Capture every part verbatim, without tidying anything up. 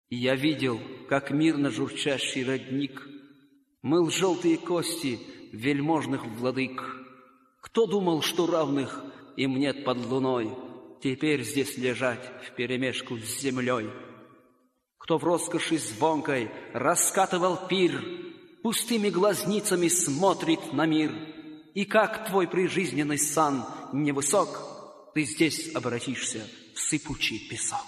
Я видел, как мирно журчащий родник мыл желтые кости вельможных владык. Кто думал, что равных им нет под луной, теперь здесь лежать вперемешку с землей? Кто в роскоши звонкой раскатывал пир, пустыми глазницами смотрит на мир, и как твой прижизненный сан невысок, ты здесь обратишься в сыпучий песок.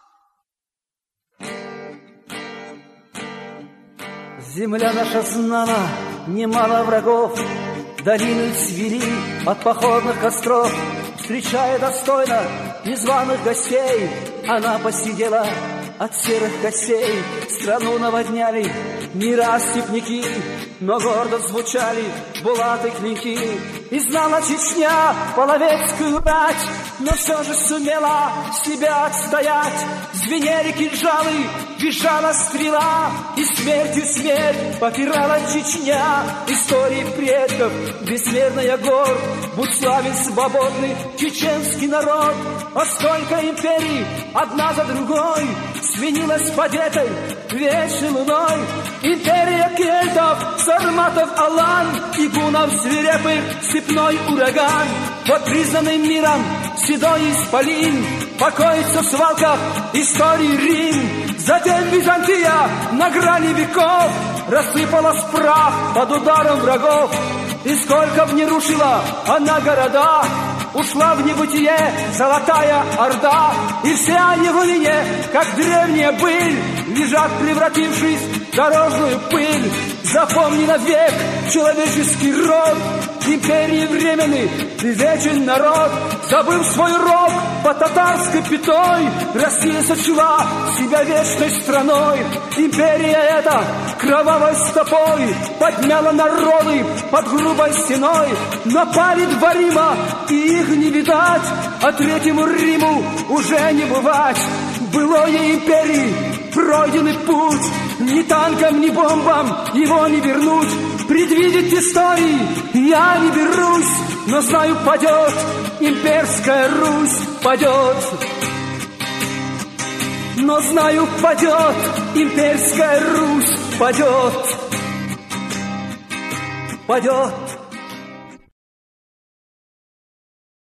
Земля наша знала немало врагов, долины цвели от походных костров. Встречая достойно незваных гостей, она посидела от серых костей. Страну наводняли не раз степняки, но гордо звучали булаты клинки. И знала Чечня половецкую рать, но все же сумела себя отстоять. Звенели кинжалы, визжала стрела, и смертью смерть попирала Чечня. Истории предков бессмертная гор, будь славен свободный чеченский народ. А сколько империй одна за другой сменилась под этой вечной луной. Империя кельтов, сарматов, алан и гунов свирепых степной ураган. Под признанным миром седой исполин покоится в свалках истории Рим. Затем Византия на грани веков рассыпалась в прах под ударом врагов. И сколько б не рушила она города, ушла в небытие золотая орда. И все они в лине, как древняя быль, лежат, превратившись в дорожную пыль. Запомни навек человеческий род, империи временный и вечен народ. Забыв свой рог под татарской пятой, Россия сочла себя вечной страной. Империя эта кровавой стопой подмяла народы под грубой стеной. Напали два Рима, и их не видать, а Третьему Риму уже не бывать. Былой империи пройденный путь, ни танкам, ни бомбам его не вернуть. Предвидеть истории я не берусь, но знаю, падет имперская Русь, падет. Но знаю, падет имперская Русь, падет, падет.